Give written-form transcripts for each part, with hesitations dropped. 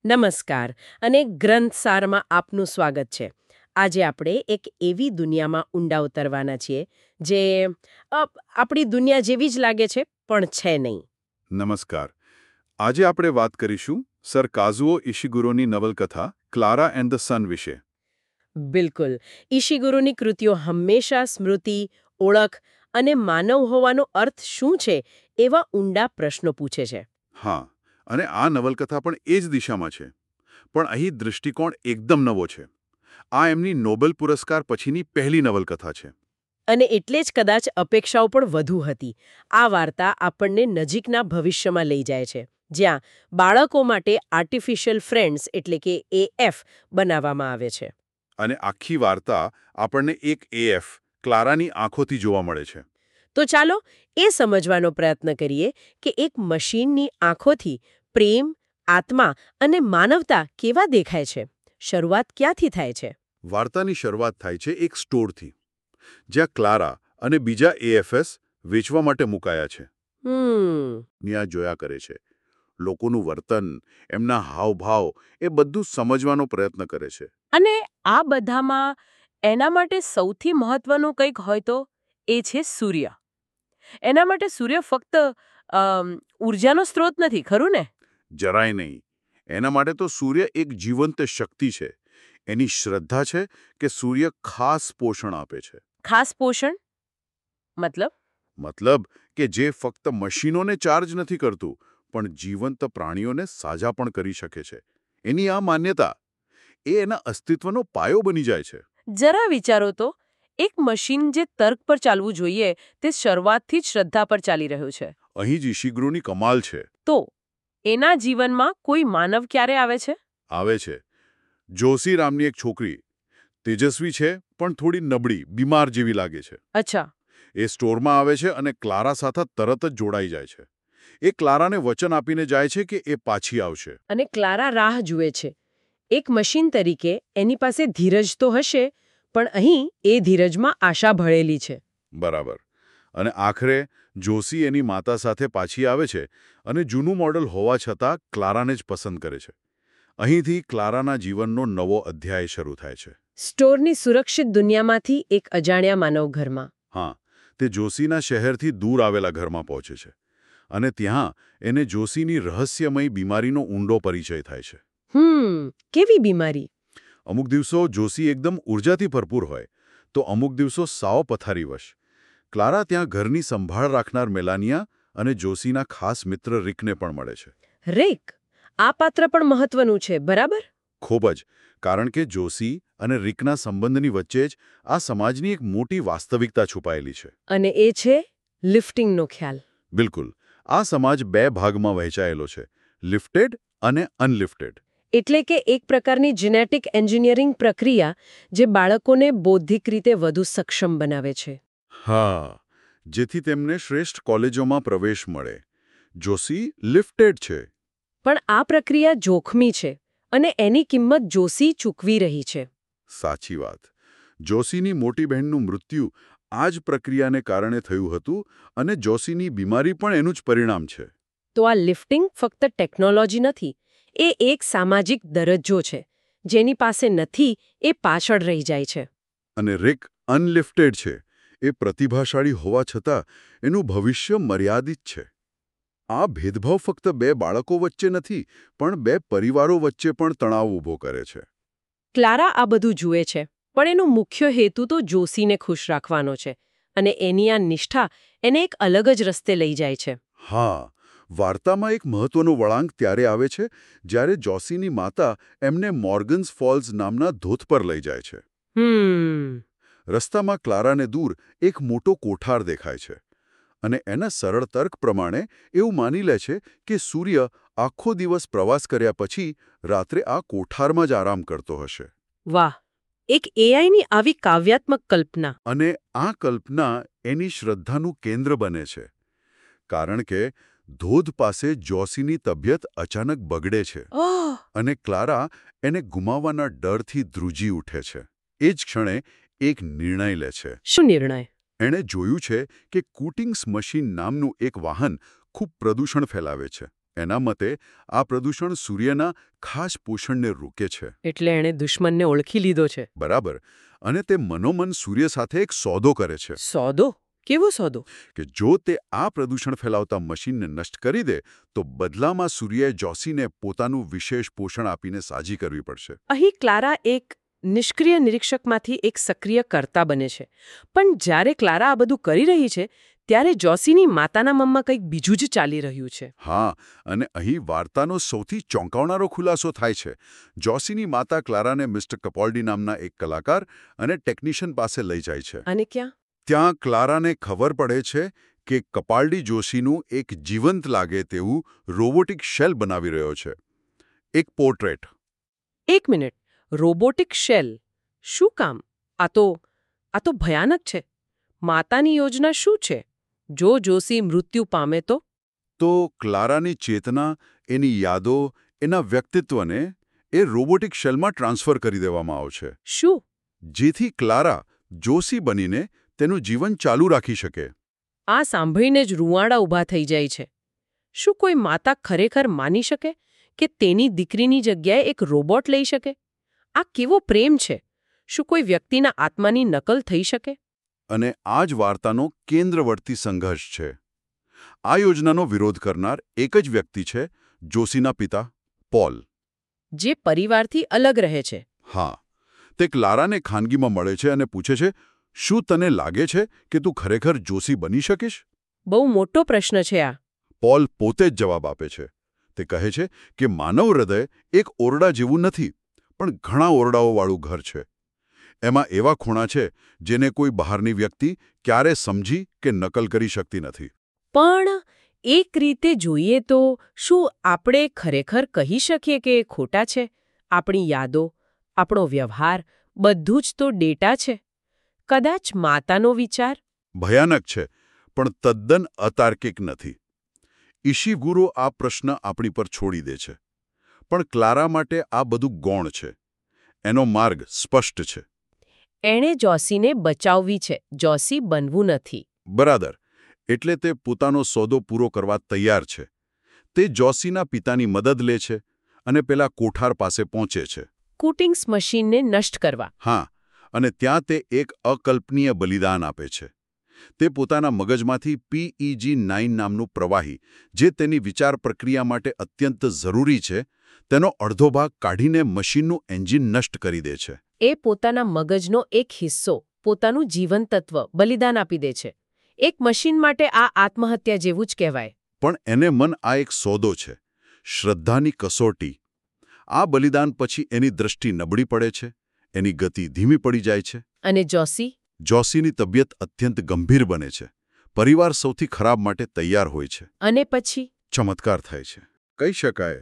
નમસ્કાર અને ગ્રંથસારમાં આપનું સ્વાગત છે. આજે આપણે એક એવી દુનિયામાં ઊંડા ઉતરવાના છીએ જે આપણી દુનિયા જેવી જ લાગે છે પણ છે નહીં. નમસ્કાર. આજે આપણે વાત કરીશું સર કાઝુઓ ઇશિગુરોની નવલકથા ક્લારા એન્ડ ધ સન વિશે. બિલકુલ. ઈશિગુરુની કૃતિઓ હંમેશા સ્મૃતિ, ઓળખ અને માનવ હોવાનો અર્થ શું છે એવા ઊંડા પ્રશ્નો પૂછે છે. હા, અને આ નવલકથા પણ એ જ દિશામાં છે. પણ અહીં દૃષ્ટિકોણ એકદમ નવો છે. આ એમની નોબેલ પુરસ્કાર પછીની પહેલી નવલકથા છે. અને એટલે જ કદાચ અપેક્ષાઓ પણ વધુ હતી. આ વાર્તા આપણને નજીકના ભવિષ્યમાં લઈ જાય છે, જ્યાં બાળકો માટે આર્ટિફિશિયલ ફ્રેન્ડ્સ એટલે કે એએફ બનાવવામાં આવે છે. અને આખી વાર્તા આપણને એક એએફ, ક્લારાની આંખોથી જોવા મળે છે. તો ચાલો એ સમજવાનો પ્રયત્ન કરીએ કે એક મશીનની આંખોથી પ્રેમ, આત્મા અને માનવતા કેવા દેખાય છે. શરૂઆત ક્યાંથી થાય છે? વાર્તાની શરૂઆત થાય છે એક સ્ટોરથી, જ્યાં ક્લારા અને બીજા એએફએસ વેચવા માટે મુકાયા છે. ન્યા જોયા કરે છે. લોકોનું વર્તન, એમના હાવભાવ એ બધું સમજવાનો પ્રયત્ન કરે છે. અને આ બધામાં એના માટે સૌથી મહત્વનું કંઈક હોય તો એ છે સૂર્ય. એના માટે સૂર્ય ફક્ત ઉર્જાનો સ્ત્રોત નથી, ખરું ને? જરાય નહીં. એના માટે તો સૂર્ય એક જીવંત શક્તિ છે. એની શ્રદ્ધા છે કે સૂર્ય ખાસ પોષણ આપે છે. ખાસ પોષણ મતલબ? મતલબ કે જે ફક્ત મશીનોને ચાર્જ નથી કરતું, પણ જીવંત પ્રાણીઓને સાજા પણ કરી શકે છે. એની આ માન્યતા એ એના અસ્તિત્વનો પાયો બની જાય છે. જરા વિચારો તો, એક મશીન જે તર્ક પર ચાલવું જોઈએ તે શરૂઆતથી જ શ્રદ્ધા પર ચાલી રહ્યું છે. અહીં જ ઇશિગુરુની કમાલ છે. તો એના જીવનમાં કોઈ માનવ ક્યારે આવે છે? આવે છે. જોશી રામની એક છોકરી, તેજસ્વી છે પણ થોડી નબળી, બીમાર જેવી લાગે છે. અચ્છા. એ સ્ટોરમાં આવે છે અને ક્લારા સાથે તરત જ જોડાઈ જાય છે. એ ક્લારાને વચન આપીને જાય છે કે એ પાછી આવશે. અને ક્લારા રાહ જુએ છે. એક મશીન તરીકે એની પાસે ધીરજ તો હશે, પણ અહીં એ ધીરજમાં આશા ભળેલી છે. બરાબર. અને આખરે જોશી એની માતા સાથે પાછી આવે છે અને જૂનું મોડલ હોવા છતાં ક્લારાને જ પસંદ કરે છે. અહીંથી ક્લારાના જીવનનો નવો અધ્યાય શરૂ થાય છે. સ્ટોરની સુરક્ષિત દુનિયામાંથી એક અજાણ્યા માનવ ઘરમાં. હા, તે જોશીના શહેરથી દૂર આવેલા ઘરમાં પહોંચે છે. અને ત્યાં એને જોશીની રહસ્યમય બીમારીનો ઊંડો પરિચય થાય છે. કેવી બીમારી? અમુક દિવસો જોશી એકદમ ઉર્જાથી ભરપૂર હોય, તો અમુક દિવસો સાવ પથારીવશ. ક્લારા ત્યાં ઘરની સંભાળ રાખનાર મેલાનિયા અને જોશીના ખાસ મિત્ર રિકને પણ મળે છે. રેક, આ પાત્ર પણ મહત્વનું છે, બરાબર? ખૂબ જ, કારણ કે જોશી અને રિકના સંબંધની વચ્ચે જ આ સમાજની એક મોટી વાસ્તવિકતા છુપાયેલી છે. અને એ છે લિફ્ટિંગનો ખ્યાલ. બિલકુલ. આ સમાજ બે ભાગમાં વહેંચાયેલો છે, લિફ્ટેડ અને અનલિફ્ટેડ. એટલે કે એક પ્રકારની જેનેટિક એન્જિનિયરિંગ પ્રક્રિયા જે બાળકોને બૌદ્ધિક રીતે વધુ સક્ષમ બનાવે છે. હા, જેથી તેમને શ્રેષ્ઠ કોલેજોમાં પ્રવેશ મળે. જોશી લિફ્ટેડ છે. પણ આ પ્રક્રિયા જોખમી છે અને એની કિંમત જોશી ચૂકવી રહી છે. સાચી વાત. જોશીની મોટી બહેનનું મૃત્યુ આ જ પ્રક્રિયાને કારણે થયું હતું અને જોશીની બીમારી પણ એનું જ પરિણામ છે. તો આ લિફ્ટિંગ ફક્ત ટેકનોલોજી નથી, એ એક સામાજિક દરજ્જો છે. જેની પાસે નથી એ પાછળ રહી જાય છે. અને રિક અનલિફ્ટેડ છે. એ પ્રતિભાશાળી હોવા છતાં એનું ભવિષ્ય મર્યાદિત છે. આ ભેદભાવ ફક્ત બે બાળકો વચ્ચે નથી, પણ બે પરિવારો વચ્ચે પણ તણાવ ઊભો કરે છે. ક્લારા આ બધું જુએ છે, પણ એનો મુખ્ય હેતુ તો જોશીને ખુશ રાખવાનો છે. અને એની આ નિષ્ઠા એને એક અલગ જ રસ્તે લઈ જાય છે. હા, વાર્તામાં એક મહત્વનો વળાંક ત્યારે આવે છે જ્યારે જોશીની માતા એમને મોર્ગન્સ ફોલ્સ નામના ધોધ પર લઈ જાય છે. રસ્તામાં ક્લારાને દૂર એક મોટો કોઠાર દેખાય છે. અને એના સરળ તર્ક પ્રમાણે એવું માની લે છે કે સૂર્ય આખો દિવસ પ્રવાસ કર્યા પછી રાત્રે આ કોઠારમાં જ આરામ કરતો હશે. વાહ, એક એઆઈની આવી કાવ્યાત્મક કલ્પના. અને આ કલ્પના એની શ્રદ્ધાનું કેન્દ્ર બને છે. કારણ કે ધોધ પાસે જોશીની તબિયત અચાનક બગડે છે. અને ક્લારા એને ગુમાવવાના ડરથી ધ્રુજી ઉઠે છે. એ જ ક્ષણે એક નિર્ણય લે છે. શું નિર્ણય? એણે જોયું છે કે કૂટિંગ્સ મશીન નામનું એક વાહન ખૂબ પ્રદૂષણ ફેલાવે છે. એના મતે આ પ્રદૂષણ સૂર્યના ખાસ પોષણને રોકે છે. એટલે એણે દુશ્મનને ઓળખી લીધો છે. બરાબર. અને તે મનોમન સૂર્ય સાથે એક સોદો કરે છે સોદો? કેવો સોદો? કે જો તે આ પ્રદૂષણ ફેલાવતા મશીનને નષ્ટ કરી દે તો બદલામાં સૂર્યએ જોસીને પોતાનું વિશેષ પોષણ આપીને સાજી કરવી પડશે. અહીં ક્લારા એક નિષ્ક્રિય નિરીક્ષકમાંથી એક સક્રિય કર્તા બને છે. પણ જ્યારે ક્લારા આ બધું કરી રહી છે ત્યારે જોસીની માતાના મનમાં કંઈક બીજું જ ચાલી રહ્યું છે. હા, અને અહીં વાર્તાનો સૌથી ચોંકાવનારો ખુલાસો થાય છે. જોસીની માતા ક્લારાને મિસ્ટર કપોલ્ડી નામના એક કલાકાર અને ટેકનિશિયન પાસે લઈ જાય છે. અને ક્યાં? ત્યાં ક્લારાને ખબર પડે છે કે કપાલ્ડી જોશીનું એક જીવંત લાગે તેવું રોબોટિક શેલ બનાવી રહ્યો છે. એક પોર્ટ્રેટ. એક મિનિટ. Robotic shell? શું કામ? આ તો ભયાનક છે. માતાની યોજના શું છે? જો જોશી મૃત્યુ પામે તો? તો ક્લારાની ચેતના, એની યાદો, એના વ્યક્તિત્વને એ રોબોટિક શેલમાં ટ્રાન્સફર કરી દેવામાં આવશે. શું? જેથી ક્લારા જોશી બનીને તેનું જીવન ચાલુ રાખી શકે. આ સાંભળીને જ રૂંવાડા ઊભા થઈ જાય છે. શું કોઈ માતા ખરેખર માની શકે કે તેની દીકરીની જગ્યાએ એક રોબોટ લઈ શકે? આ કેવો પ્રેમ છે? શું કોઈ વ્યક્તિના આત્માની નકલ થઈ શકે? અને આ જ વાર્તાનો કેન્દ્રવર્તી સંઘર્ષ છે. આ યોજનાનો વિરોધ કરનાર એક જ વ્યક્તિ છે, જોશીના પિતા પોલ. જે પરિવારથી અલગ રહે છે. હા, તે ક્લારાને ખાનગીમાં મળે છે અને પૂછે છે, શું તને લાગે છે કે તું ખરેખર જોશી બની શકીશ? બહુ મોટો પ્રશ્ન છે આ. પોલ પોતે જ જવાબ આપે છે. તે કહે છે કે માનવ હૃદય એક ઓરડા જેવું નથી, પણ ઘણા ઓરડાઓવાળું ઘર છે. એમાં એવા ખૂણા છે જેને કોઈ બહારની વ્યક્તિ ક્યારે સમજી કે નકલ કરી શકતી નથી. પણ એક રીતે જોઈએ તો શું આપણે ખરેખર કહી શકીએ કે એ ખોટા છે? આપણી યાદો, આપણો વ્યવહાર, બધું જ તો ડેટા છે. કદાચ માતાનો વિચાર? ભયાનક છે, પણ તદ્દન અતાર્કિક નથી. ઈશિગુરો આ પ્રશ્ન આપણી પર છોડી દે છે. પણ ક્લારા માટે આ બધું ગૌણ છે. એનો માર્ગ સ્પષ્ટ છે. એણે જોસીને બચાવવી છે, જોસી બનવું નથી. બરાબર. એટલે તે પોતાનો સોદો પૂરો કરવા તૈયાર છે. તે જોસીના પિતાની મદદ લે છે અને પેલા કોઠાર પાસે પહોંચે છે. કુટિંગ્સ મશીનને નષ્ટ કરવા. હા, અને ત્યાં તે એક અકલ્પનીય બલિદાન આપે છે. તે પોતાના મગજમાંથી PEG-9 નામનું પ્રવાહી, જે તેની વિચાર પ્રક્રિયા માટે અત્યંત જરૂરી છે, તેનો અડધો ભાગ કાઢીને મશીનનું એન્જિન નષ્ટ કરી દે છે. એ પોતાના મગજનો એક હિસ્સો, પોતાનું જીવન તત્વ બલિદાન આપી દે છે. એક મશીન માટે આ આત્મહત્યા જેવું જ કહેવાય. પણ એને મન આ એક સોદો છે, શ્રદ્ધાની કસોટી. આ બલિદાન પછી એની દૃષ્ટિ નબળી પડે છે, એની ગતિ ધીમી પડી જાય છે. અને જોસી? જોસીની તબિયત અત્યંત ગંભીર બને છે. પરિવાર સૌથી ખરાબ માટે તૈયાર હોય છે. અને પછી? ચમત્કાર થાય છે. કહી શકાય.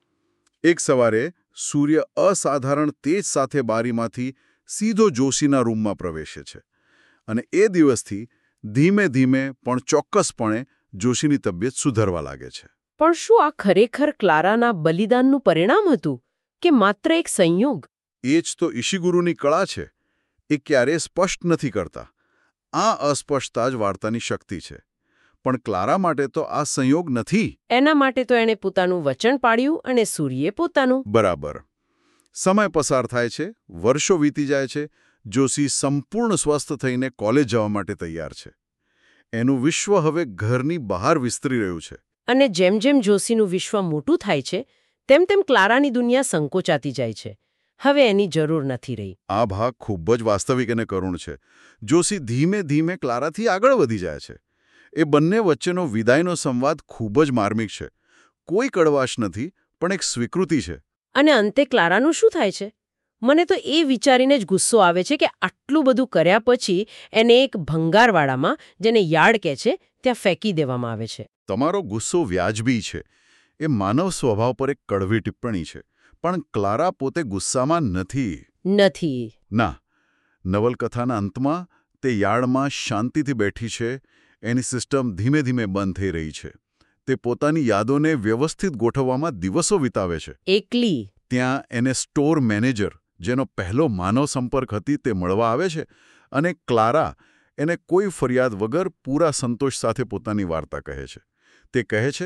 એક સવારે સૂર્ય અસાધારણ તેજ સાથે બારીમાંથી સીધો જોશીના રૂમમાં પ્રવેશે છે. અને એ દિવસથી ધીમે ધીમે પણ ચોક્કસપણે જોશીની તબિયત સુધરવા લાગે છે. પણ શું આ ખરેખર ક્લારાના બલિદાનનું પરિણામ હતું કે માત્ર એક સંયોગ? એ જ તો ઈશિગુરુની કળા છે. એ ક્યારેય સ્પષ્ટ નથી કરતા. આ અસ્પષ્ટતા જ વાર્તાની શક્તિ છે. પણ ક્લારા માટે તો આ સંયોગ નથી. એના માટે તો એણે પોતાનું વચન પાળ્યું અને સૂર્યે પોતાનું. બરાબર. સમય પસાર થાય છે, વર્ષો વીતી જાય છે. જોશી સંપૂર્ણ સ્વસ્થ થઈને કોલેજ જવા માટે તૈયાર છે. એનું વિશ્વ હવે ઘરની બહાર વિસ્તરી રહ્યું છે. અને જેમ જેમ જોશીનું વિશ્વ મોટું થાય છે, તેમ તેમ ક્લારાની દુનિયા સંકોચાતી જાય છે. હવે એની જરૂર નથી રહી. આ ભાગ ખૂબ જ વાસ્તવિક અને કરુણ છે. જોશી ધીમે ધીમે ક્લારાથી આગળ વધી જાય છે. એ બંને વચ્ચેનો વિદાયનો સંવાદ ખૂબ જ માર્મિક છે. કોઈ કડવાશ નથી, પણ એક સ્વીકૃતિ છે. અને અંતે ક્લારાનું શું થાય છે? મને તો એ વિચારીને જ ગુસ્સો આવે છે કે આટલું બધું કર્યા પછી એને એક ભંગારવાડામાં, જેને યાર્ડ કહે છે, ત્યાં ફેંકી દેવામાં આવે છે. તમારો ગુસ્સો વ્યાજબી છે. એ માનવ સ્વભાવ પર એક કડવી ટિપ્પણી છે. પણ ક્લારા પોતે ગુસ્સામાં નથી. ના. નવલકથાના અંતમાં તે યાર્ડમાં શાંતિથી બેઠી છે. એની સિસ્ટમ ધીમે ધીમે બંધ થઈ રહી છે. તે પોતાની યાદોને વ્યવસ્થિત ગોઠવવામાં દિવસો વિતાવે છે. એકલી. ત્યાં એને સ્ટોર મેનેજર, જેનો પહેલો માનવ સંપર્ક હતી, તે મળવા આવે છે. અને ક્લારા એને કોઈ ફરિયાદ વગર પૂરા સંતોષ સાથે પોતાની વાર્તા કહે છે. તે કહે છે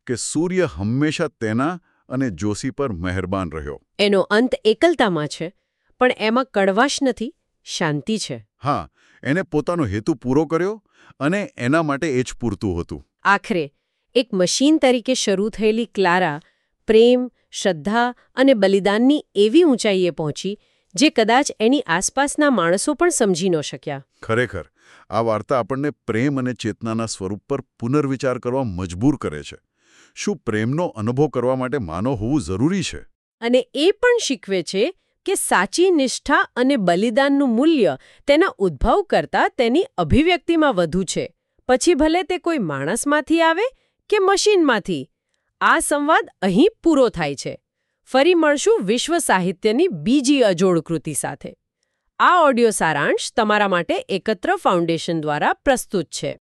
કે સૂર્ય હંમેશા તેના અને જોશી પર મહેરબાન રહ્યો. એનો અંત એકલતામાં છે, પણ એમાં કડવાશ નથી, શાંતિ છે. હા, એને પોતાનો હેતુ પૂરો કર્યો અને એના માટે એ જ પૂરતું હતું. આખરે એક મશીન તરીકે શરૂ થયેલી ક્લારા પ્રેમ, શ્રદ્ધા અને બલિદાનની એવી ઊંચાઈએ પહોંચી જે કદાચ એની આસપાસના માણસો પણ સમજી ન શક્યા. ખરેખર આ વાર્તા આપણને પ્રેમ અને ચેતનાના સ્વરૂપ પર પુનર્વિચાર કરવા મજબૂર કરે છે. શું પ્રેમનો અનુભવ કરવા માટે માનવ હોવું જરૂરી છે? અને એ પણ શીખવે છે કે સાચી નિષ્ઠા અને બલિદાનનું મૂલ્ય તેના ઉદ્ભવ કરતાં તેની અભિવ્યક્તિમાં વધુ છે, પછી ભલે તે કોઈ માણસમાંથી આવે કે મશીનમાંથી. આ સંવાદ અહીં પૂરો થાય છે. ફરી મળશું વિશ્વ સાહિત્યની બીજી અજોડ કૃતિ સાથે. આ ઓડિયો સારાંશ તમારા માટે એકત્ર ફાઉન્ડેશન દ્વારા પ્રસ્તુત છે.